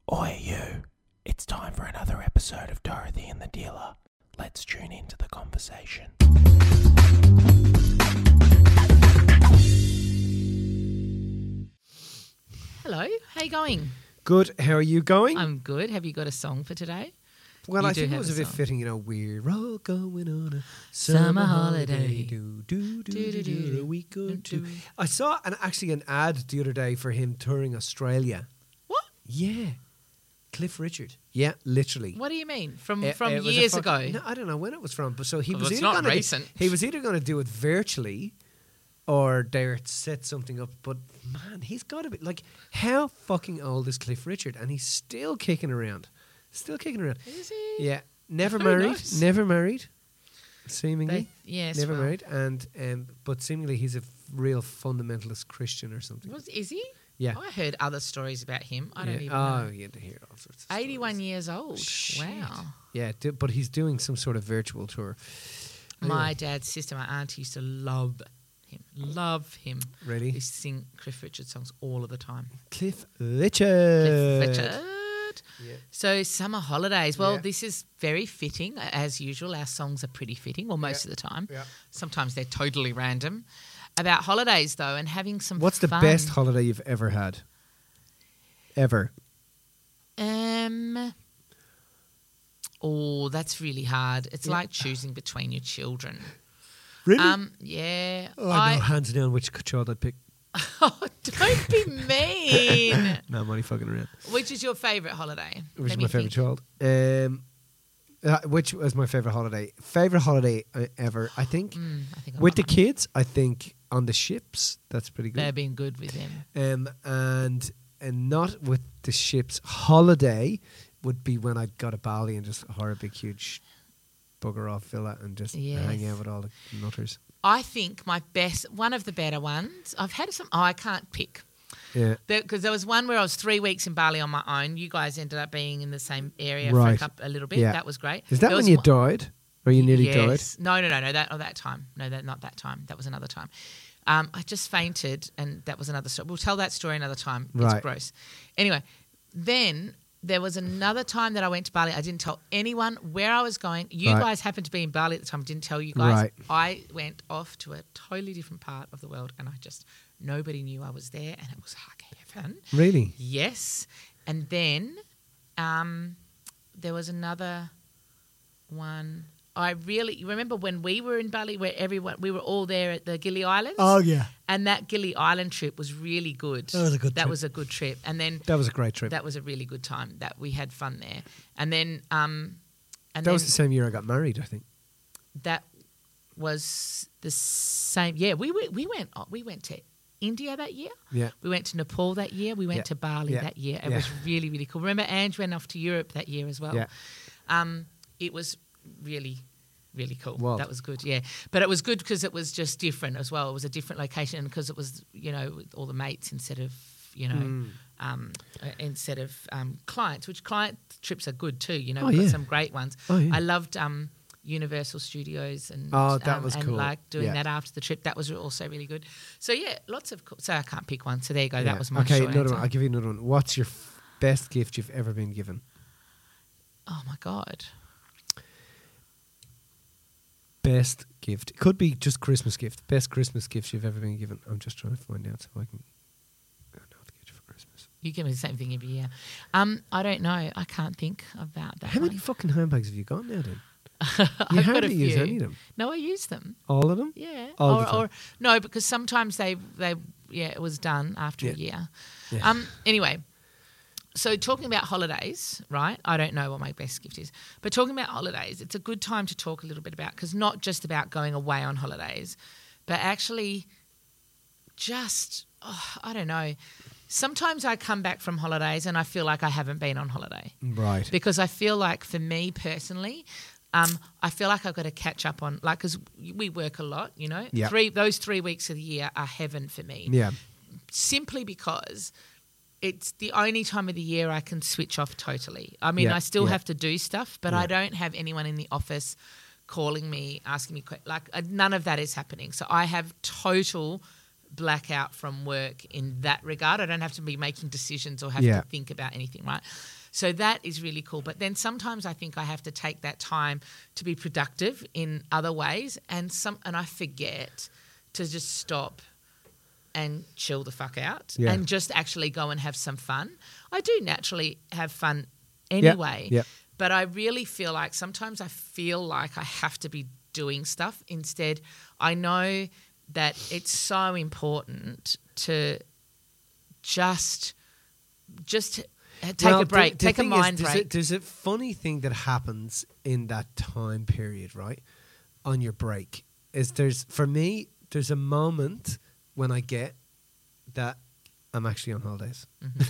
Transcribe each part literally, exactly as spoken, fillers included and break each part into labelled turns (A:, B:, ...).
A: Oi, you. It's time for another episode of Dorothy and the Dealer. Let's tune into the conversation.
B: Hello, how you going?
C: Good. How are you going?
B: I'm good. Have you got a song for today?
C: well,
B: you
C: I
B: do
C: think it
B: have
C: was
B: a
C: a bit
B: song.
C: fitting, you know, we're all going on a
B: Summer
C: summer
B: holiday.
C: holiday. Do, do, do, do, do, a week or two. I saw an, actually an ad the other day for him touring Australia.
B: What?
C: Yeah. Cliff Richard. Yeah, literally.
B: What do you mean? From
C: Uh,
B: from
C: it was a
B: years
C: fucking-
B: ago?
C: No, I don't know when it was from, but so he
B: Well,
C: was
B: it's
C: either
B: not
C: gonna
B: recent.
C: Do, he was either going to do it virtually, or they set something up. But man, he's got to be like, how fucking old is Cliff Richard? And he's still kicking around, still kicking around.
B: Is he?
C: Yeah, never
B: Who
C: married,
B: knows?
C: never married, seemingly.
B: They, yes.
C: never
B: well,
C: married, and um, but seemingly he's a f- real fundamentalist Christian or something.
B: Was, is he?
C: Yeah.
B: I heard other stories about him. I don't
C: yeah.
B: even
C: oh,
B: know.
C: you had to hear all sorts. Of
B: eighty-one
C: stories.
B: years old.
C: Shit.
B: Wow.
C: Yeah, do, but he's doing some sort of virtual tour.
B: My
C: Anyway,
B: dad's sister, my auntie, used to love him. Love him. He
C: ready?
B: used to sing Cliff Richard songs all of the time.
C: Cliff Richard.
B: Cliff Richard.
C: Yeah.
B: So summer holidays. Well,
C: Yeah.
B: this is very fitting. As usual, our songs are pretty fitting, well, most
C: Yeah.
B: of the time.
C: Yeah.
B: Sometimes they're totally random. About holidays, though, and having some
C: What's the
B: fun.
C: best holiday you've ever had? Ever.
B: Um. Oh, that's really hard. It's
C: Yeah.
B: like choosing between your children.
C: Really?
B: Um. Yeah.
C: oh, I
B: I
C: know, hands down, which child I'd pick.
B: Oh, don't be mean.
C: No, I'm only fucking around.
B: Which is your favourite holiday?
C: Which
B: Let
C: is
B: me
C: my favourite
B: think.
C: child? Um, uh, which was my favourite holiday? Favourite holiday uh, ever? I think
B: Mm, I think I
C: with the
B: got mine.
C: kids. I think on the ships. That's pretty
B: They're
C: good.
B: being good with them.
C: Um, and and not with the ships. Holiday would be when I got to Bali and just hire a big huge bugger off villa and just hang
B: Yes.
C: out with all the nutters.
B: I think my best, one of the better ones. I've had some. Oh, I can't pick.
C: Yeah.
B: Because there was one where I was three weeks in Bali on my own. You guys ended up being in the same area for
C: Right.
B: a, couple, a little bit.
C: Yeah.
B: That was great.
C: Is that
B: There
C: when
B: was
C: you
B: one-
C: died? Or you nearly
B: yes.
C: died?
B: No, no, no, no. That, oh, that time. No, that not that time. That was another time. Um, I just fainted, and that was another story. We'll tell that story another time. It's
C: Right.
B: gross. Anyway, then there was another time that I went to Bali. I didn't tell anyone where I was going. You
C: Right.
B: guys happened to be in Bali at the time. I didn't tell you guys.
C: Right.
B: I went off to a totally different part of the world, and I just nobody knew I was there, and it was like heaven.
C: Really?
B: Yes. And then um, there was another one. I really you remember when we were in Bali, where everyone we were all there at the Gili Islands.
C: yeah.
B: And that Gili Island trip was really good.
C: That was a good
B: That
C: trip.
B: was a good trip. And then
C: That was a great trip. That,
B: that was a really good time. That we had fun there. And then um, and
C: was
B: then
C: the same year I got married, I think.
B: that was the same. Yeah, we we, we went oh, we went to India that year.
C: Yeah.
B: We went to Nepal that year. We went
C: Yeah.
B: to Bali
C: Yeah.
B: that year. It
C: Yeah.
B: was really, really cool. Remember, Ange went off to Europe that year as well.
C: Yeah.
B: Um, it was really, really cool.
C: Wild.
B: That was good, yeah. But it was good because it was just different as well. It was a different location because it was, you know, with all the mates instead of, you know,
C: Mm.
B: um, uh, instead of um, clients, which client trips are good too. You know,
C: Oh,
B: we've got
C: yeah.
B: some great ones.
C: Oh, yeah.
B: I loved um, Universal Studios and
C: Oh, that
B: um,
C: was
B: and
C: cool.
B: like doing
C: Yeah.
B: that after the trip. That was also really good. So yeah, lots of cool. So I can't pick one. So there you go.
C: Yeah.
B: That was my
C: Okay,
B: short
C: another
B: answer.
C: one. I'll give you another one. What's your f- best gift you've ever been given?
B: Oh my god.
C: Best gift. It could be just Christmas gift. Best Christmas gift you've ever been given. I'm just trying to find out so I can I don't know what to get you for Christmas.
B: You give me the same thing every year. Um, I don't know. I can't think about that.
C: How many
B: one.
C: fucking handbags have you got now, then?
B: I've
C: You
B: got a
C: hardly use
B: few.
C: any of them.
B: No, I use them.
C: All of them?
B: Yeah.
C: All
B: or,
C: the time.
B: or no, because sometimes they they yeah it was done after a
C: Yeah.
B: year.
C: Yeah.
B: Um. Anyway, so talking about holidays, right? I don't know what my best gift is, but talking about holidays, it's a good time to talk a little bit about because not just about going away on holidays, but actually just oh, I don't know. Sometimes I come back from holidays and I feel like I haven't been on holiday.
C: Right.
B: Because I feel like for me personally, um, I feel like I've got to catch up on, like, because we work a lot, you know.
C: Yeah.
B: Three Those three weeks of the year are heaven for me.
C: Yeah.
B: Simply because it's the only time of the year I can switch off totally. I mean,
C: Yeah,
B: I still
C: yeah.
B: have to do stuff, but
C: Yeah.
B: I don't have anyone in the office calling me, asking me, que- like, uh, none of that is happening. So I have total black out from work in that regard. I don't have to be making decisions or have
C: Yeah.
B: to think about anything, right? So that is really cool. But then sometimes I think I have to take that time to be productive in other ways, and some and I forget to just stop and chill the fuck out
C: Yeah.
B: and just actually go and have some fun. I do naturally have fun anyway,
C: yeah.
B: but I really feel like sometimes I feel like I have to be doing stuff. Instead, I know that it's so important to just just take
C: Well,
B: a break,
C: the- the
B: take a
C: thing is,
B: mind
C: there's
B: break.
C: A, there's a funny thing that happens in that time period, right? On your break, is there's for me there's a moment when I get that I'm actually on holidays.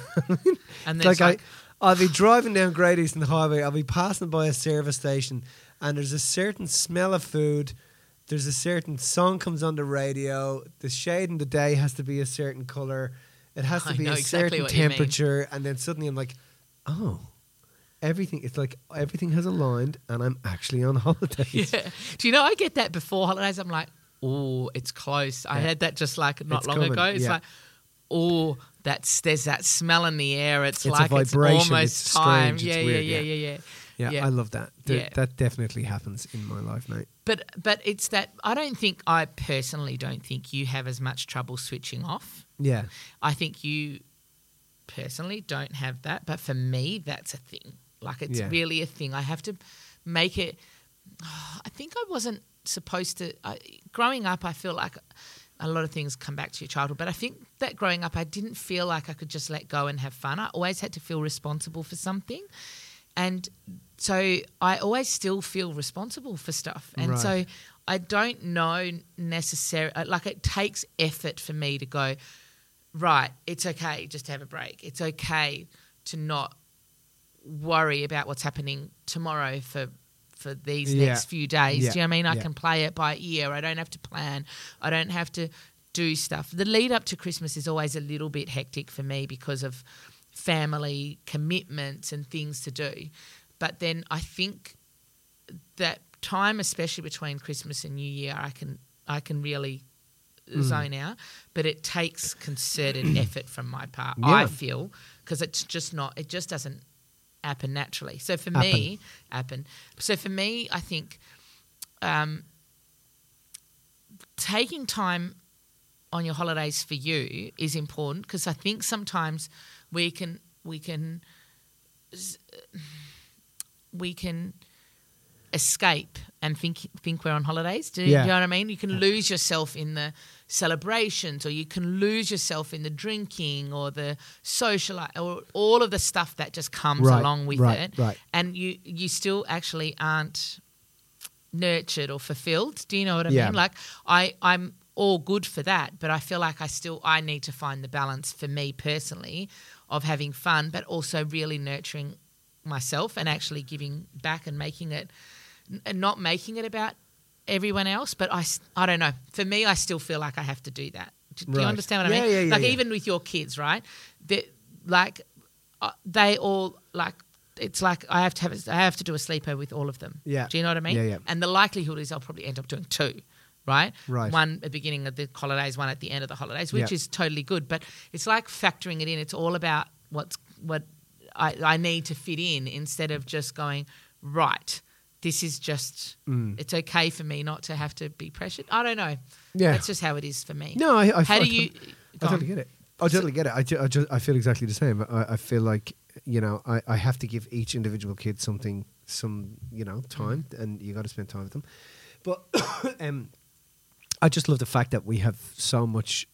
B: And
C: It's
B: then
C: like,
B: it's like,
C: I, I'll be driving down Great Eastern Highway, I'll be passing by a service station, and there's a certain smell of food. There's a certain song comes on the radio. The shade in the day has to be a certain color. It has to
B: I
C: be
B: know
C: a
B: exactly
C: certain
B: what you mean.
C: temperature, and then suddenly I'm like, oh, everything. It's like everything has aligned, and I'm actually on holidays.
B: yeah. Do you know, I get that before holidays. I'm like, oh, it's close. I
C: Yeah.
B: had that just like not
C: It's
B: long
C: coming,
B: ago. It's
C: yeah.
B: like, oh, that's there's that smell in the air. It's,
C: It's a
B: like it's
C: vibration.
B: almost
C: It's
B: time.
C: strange.
B: Yeah,
C: It's
B: yeah,
C: weird,
B: yeah,
C: yeah.
B: yeah, yeah.
C: Yeah,
B: Yeah.
C: I love that. Th-
B: Yeah.
C: That definitely happens in my life, mate.
B: But but it's that I don't think I personally don't think you have as much trouble switching off.
C: Yeah,
B: I think you personally don't have that, but for me, that's a thing. Like it's
C: Yeah.
B: really a thing. I have to make it. I think I wasn't supposed to. I, growing up, I feel like a lot of things come back to your childhood, but I think that growing up, I didn't feel like I could just let go and have fun. I always had to feel responsible for something, and so I always still feel responsible for stuff, and
C: Right.
B: so I don't know necessarily. Like it takes effort for me to go. Right, it's okay just to have a break. It's okay to not worry about what's happening tomorrow for for these
C: Yeah.
B: next few days.
C: Yeah.
B: Do you know what I mean? I
C: Yeah.
B: can play it by ear. I don't have to plan. I don't have to do stuff. The lead up to Christmas is always a little bit hectic for me because of family commitments and things to do. But then I think that time, especially between Christmas and New Year, I can I can really
C: Mm.
B: zone out, but it takes concerted effort from my part,
C: Yeah.
B: I feel, because it's just not, it just doesn't happen naturally. So for me, happen. So for me, I think um, taking time on your holidays for you is important, because I think sometimes we can, we can, we can escape and think think we're on holidays. Do,
C: Yeah.
B: you know what I mean? You can lose yourself in the celebrations, or you can lose yourself in the drinking or the social, or all of the stuff that just comes
C: Right,
B: along with
C: right,
B: it.
C: right.
B: And you you still actually aren't nurtured or fulfilled. Do you know what I
C: Yeah.
B: mean? Like I I'm all good for that, but I feel like I still I need to find the balance for me personally of having fun, but also really nurturing myself and actually giving back and making it and not making it about everyone else. But I, s- I don't know. For me, I still feel like I have to do that. Do, do you
C: Right.
B: understand what I
C: Yeah,
B: mean?
C: yeah, yeah,
B: like
C: yeah.
B: even with your kids, right? They, like uh, they all like. It's like I have to have a, I have to do a sleepover with all of them.
C: Yeah.
B: Do you know what I mean?
C: Yeah, yeah.
B: And the likelihood is I'll probably end up doing two. Right?
C: Right.
B: One at the beginning of the holidays, one at the end of the holidays, which
C: Yeah.
B: is totally good. But it's like factoring it in. It's all about what's what I, I need to fit in, instead of just going, right, this is just,
C: Mm.
B: it's okay for me not to have to be pressured. I don't know.
C: Yeah.
B: That's just how it is for me.
C: No, I, I
B: How
C: I
B: do you...
C: tot-
B: go
C: I totally
B: on.
C: get it. I totally get it. I, ju- I, ju- I feel exactly the same. I, I feel like, you know, I, I have to give each individual kid something, some, you know, time, and you got to spend time with them. But um, I just love the fact that we have so much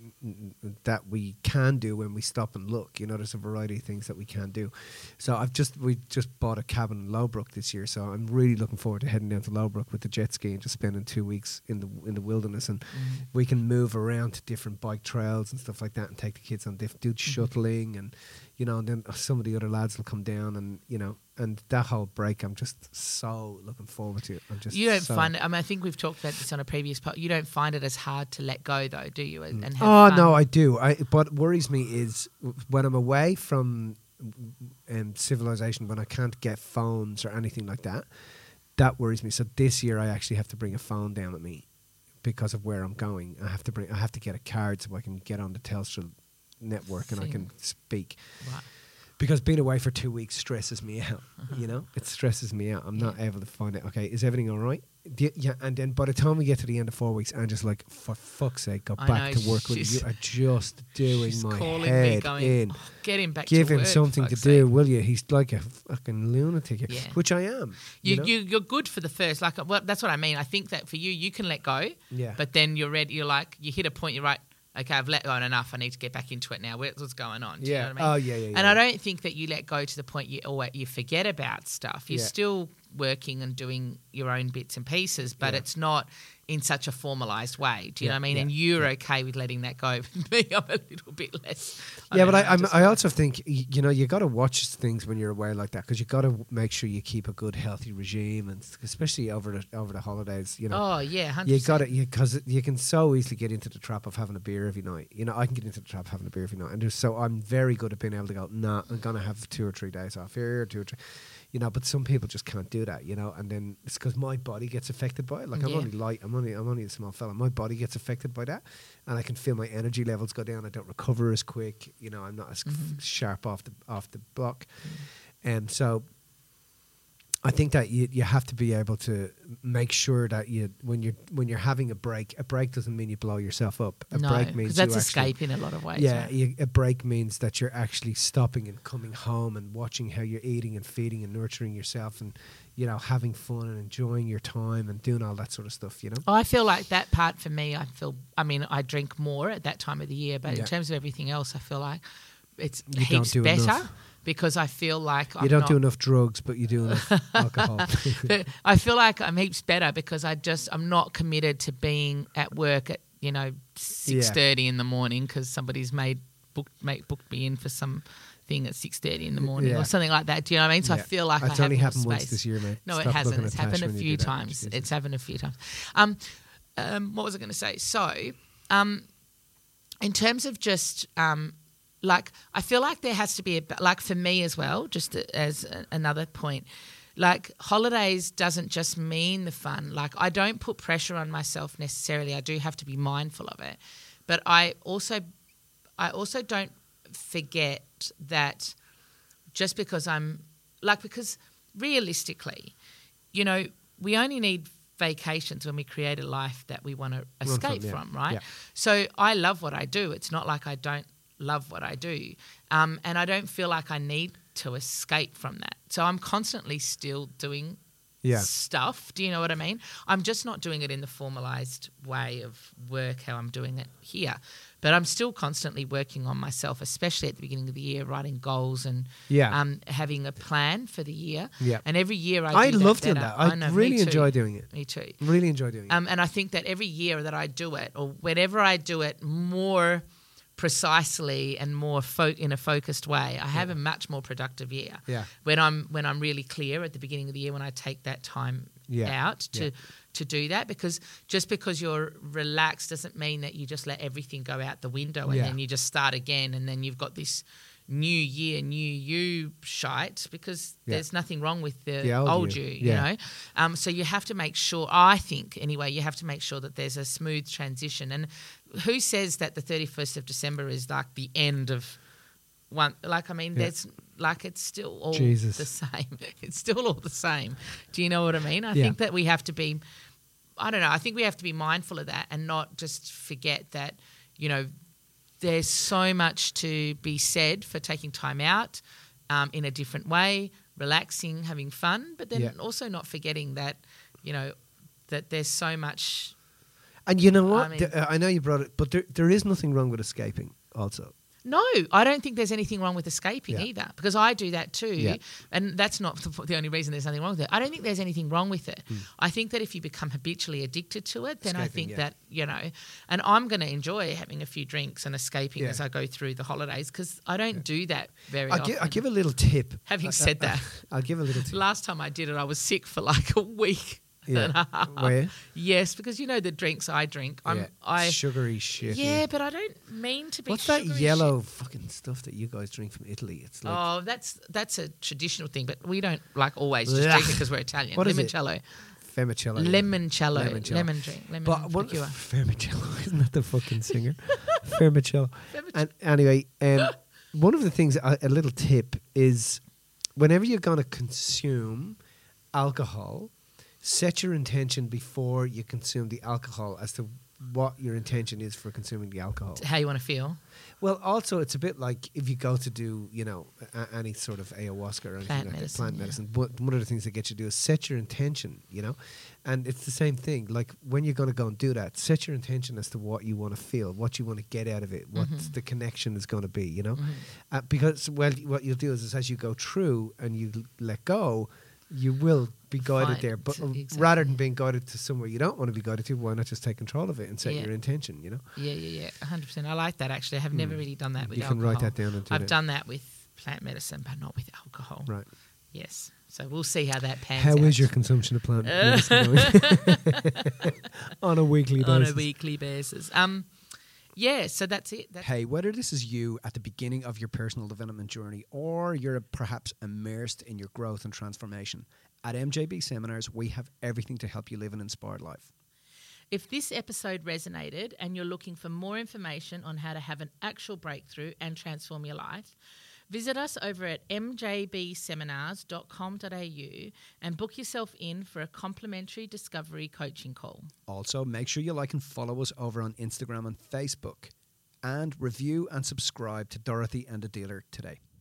C: that we can do when we stop and look. You know, there's a variety of things that we can do. So I've just we just bought a cabin in Lowbrook this year, so I'm really looking forward to heading down to Lowbrook with the jet ski and just spending two weeks in the in the wilderness, and
B: Mm-hmm.
C: we can move around to different bike trails and stuff like that, and take the kids on different do
B: Mm-hmm.
C: shuttling, and you know, and then some of the other lads will come down, and you know, and that whole break, I'm just so looking forward to it. I'm just
B: You don't
C: so
B: find it, I mean, I think we've talked about this on a previous part. You don't find it as hard to let go, though, do you? And and have
C: Oh
B: fun?
C: no, I do. I what worries me is when I'm away from um, civilization, when I can't get phones or anything like that. That worries me. So this year I actually have to bring a phone down with me because of where I'm going. I have to bring. I have to get a card so I can get on the Telstra network and I
B: Thing.
C: can speak.
B: Right.
C: Because being away for two weeks stresses me out. You know, it stresses me out. I'm not able to find it. Okay, is everything all right? Do you- yeah, and then by the time we get to the end of four weeks, Angela's like, for fuck's sake, go
B: I
C: back
B: know,
C: to work with
B: she's-
C: you. You are just doing
B: She's
C: my
B: calling me
C: head
B: going,
C: in.
B: "Oh, get him back
C: Give
B: to
C: him
B: work,
C: something to
B: fuck's
C: do,
B: sake."
C: will you? He's like a fucking lunatic,
B: Yeah.
C: which I am. You,
B: You,
C: know?
B: you you're good for the first, like, well, that's what I mean. I think that for you, you can let go,
C: Yeah.
B: but then you're ready. You're like, you hit a point. You're right. Okay, I've let go enough. I need to get back into it now. What's what's going on? Do
C: Yeah.
B: You know what I mean?
C: Oh, yeah, yeah,
B: And
C: yeah.
B: I don't think that you let go to the point you or you forget about stuff. You're
C: Yeah.
B: still working and doing your own bits and pieces, but
C: Yeah.
B: it's not in such a formalized way. Do you
C: Yeah,
B: know what I mean?
C: yeah,
B: And you're
C: yeah.
B: okay with letting that go. Me, I'm a little bit less. I
C: Yeah,
B: don't
C: but I,
B: know,
C: I'm,
B: just-
C: I also think y- you know you got to watch things when you're away like that because you got to make sure you keep a good healthy regime and s- especially over the over the holidays. You know,
B: Oh yeah, hundred
C: you
B: percent.
C: got to because you, you can so easily get into the trap of having a beer every night. You know, I can get into the trap of having a beer every night, and there's- so I'm very good at being able to go. Nah, I'm gonna have two or three days off here, two or three. You know, but some people just can't do that. You know, and then it's because my body gets affected by it. Like I'm
B: Yeah.
C: only light. I'm only I'm only a small fella. My body gets affected by that, and I can feel my energy levels go down. I don't recover as quick. You know, I'm not as
B: Mm-hmm.
C: f- sharp off the off the block, and so I think that you you have to be able to make sure that you when you're when you're having a break, a break doesn't mean you blow yourself up. A
B: No,
C: break means
B: because that's
C: you actually,
B: escape in a lot of ways.
C: yeah,
B: right?
C: you, a break means that you're actually stopping and coming home and watching how you're eating and feeding and nurturing yourself and you know having fun and enjoying your time and doing all that sort of stuff. You know.
B: I feel like that part for me, I feel, I mean, I drink more at that time of the year, but
C: Yeah.
B: in terms of everything else, I feel like it's
C: You don't
B: heaps
C: do
B: better
C: enough.
B: because I feel like
C: You
B: I'm
C: don't
B: not,
C: do enough drugs, but you do enough alcohol.
B: but I feel like I'm heaps better because I just, I'm not committed to being at work at, you know, six thirty in the morning because somebody's made, booked, made, booked me in for some thing at six thirty in the morning
C: Yeah.
B: or something like that. Do you know what I mean? So
C: Yeah.
B: I feel like
C: It's
B: I have
C: only
B: more
C: happened
B: space.
C: once this year, mate.
B: No,
C: Stop
B: it hasn't.
C: looking
B: It's
C: at Tash
B: happened a
C: when you
B: few
C: do that.
B: times.
C: Jesus.
B: It's happened a few times. Um, um, what was I going to say? So, um, in terms of just um, like, I feel like there has to be a like for me as well. Just as a, another point, like holidays doesn't just mean the fun. Like I don't put pressure on myself necessarily. I do have to be mindful of it, but I also, I also don't forget that just because I'm like because realistically, you know, we only need vacations when we create a life that we want to
C: from,
B: escape
C: yeah.
B: from, right?
C: Yeah.
B: So I love what I do. It's not like I don't love what I do. Um, and I don't feel like I need to escape from that. So I'm constantly still doing
C: Yeah.
B: stuff. Do you know what I mean? I'm just not doing it in the formalized way of work, how I'm doing it here. But I'm still constantly working on myself, especially at the beginning of the year, writing goals and
C: Yeah.
B: um, having a plan for the year.
C: Yeah.
B: And every year I
C: I
B: do
C: love
B: that
C: doing
B: better.
C: that. I,
B: know, me
C: really
B: too.
C: enjoy doing it.
B: Me too.
C: Really enjoy doing it.
B: Um, and I think that every year that I do it, or whenever I do it more precisely and more fo- in a focused way, I have a much more productive year.
C: Yeah.
B: When I'm when I'm really clear at the beginning of the year, when I take that time
C: Yeah.
B: out to
C: Yeah.
B: to do that, because just because you're relaxed doesn't mean that you just let everything go out the window and
C: Yeah.
B: then you just start again and then you've got this new year, new you shite, because
C: Yeah.
B: there's nothing wrong with the,
C: The old
B: old,
C: you.
B: you,
C: Yeah.
B: you know. Um, so you have to make sure, I think anyway, you have to make sure that there's a smooth transition. And who says that the thirty-first of December is like the end of one? Like, I mean,
C: Yeah.
B: there's like it's still all
C: Jesus.
B: the same. It's still all the same. Do you know what I mean? I
C: Yeah.
B: think that we have to be, I don't know, I think we have to be mindful of that and not just forget that, you know, there's so much to be said for taking time out um, in a different way, relaxing, having fun, but then
C: Yeah.
B: also not forgetting that, you know, that there's so much.
C: And you know what?
B: I mean-
C: Th- uh, I know you brought it, but there, there is nothing wrong with escaping also.
B: No, I don't think there's anything wrong with escaping
C: Yeah.
B: either, because I do that too.
C: Yeah.
B: And that's not the, the only reason there's nothing wrong with it. I don't think there's anything wrong with it. I think that if you become habitually addicted to it, then I
C: Escaping,
B: think
C: yeah.
B: that, you know, and I'm going to enjoy having a few drinks and escaping
C: Yeah.
B: as I go through the holidays, because I don't do that very
C: I'll,
B: often.
C: gi- I'll give a little tip.
B: Having
C: Uh,
B: said
C: uh,
B: that,
C: I'll give a little tip.
B: last time I did it, I was sick for like a week
C: Yeah.
B: and a half.
C: Were you?
B: Yes, because you know the drinks I drink. I'm,
C: Yeah.
B: I
C: Sugary shit.
B: yeah, but I don't mean to be.
C: What's that
B: sugary
C: yellow
B: shit.
C: fucking stuff that you guys drink from Italy? It's like
B: Oh, that's that's a traditional thing, but we don't like always just
C: Ugh.
B: drink it because we're Italian.
C: What is it?
B: Limoncello.
C: Femicello.
B: Limoncello.
C: Limoncello.
B: Lemon drink. Lemon
C: But one
B: liqueur.
C: Femicello, isn't that the fucking singer? Femicello.
B: Femicello.
C: And anyway, um, one of the things, a, a little tip is, whenever you're going to consume alcohol, set your intention before you consume the alcohol as to what your intention is for consuming the alcohol.
B: How you want to feel.
C: Well, also, it's a bit like if you go to do, you know, a, any sort of ayahuasca or anything
B: Plant
C: like
B: medicine,
C: that, plant
B: yeah.
C: medicine. But one of the things that get you to do is set your intention, you know? And it's the same thing. Like, when you're going to go and do that, set your intention as to what you want to feel, what you want to get out of it, what
B: Mhm.
C: the connection is going to be, you know?
B: Mhm.
C: Uh, because, well, what you'll do is, is as you go through and you l- let go, you will be guided
B: Find-
C: there. But uh,
B: exactly.
C: rather than being guided to somewhere you don't want to be guided to, why not just take control of it and set
B: Yeah.
C: your intention, you know?
B: Yeah, yeah, yeah. one hundred percent. I like that, actually. I have never really done that with
C: You can
B: alcohol.
C: write that down and do
B: I've
C: that.
B: done that with plant medicine, but not with alcohol.
C: Right.
B: Yes. So we'll see how that pans
C: How
B: out.
C: is your consumption of plant medicine going? On a weekly basis.
B: on a weekly basis? Um, yeah. So that's it. That's
D: Hey, whether this is you at the beginning of your personal development journey or you're perhaps immersed in your growth and transformation, at M J B Seminars, we have everything to help you live an inspired life.
B: If this episode resonated and you're looking for more information on how to have an actual breakthrough and transform your life, visit us over at m j b seminars dot com dot a u and book yourself in for a complimentary discovery coaching call.
D: Also, make sure you like and follow us over on Instagram and Facebook. And review and subscribe to Dorothy and the Dealer today.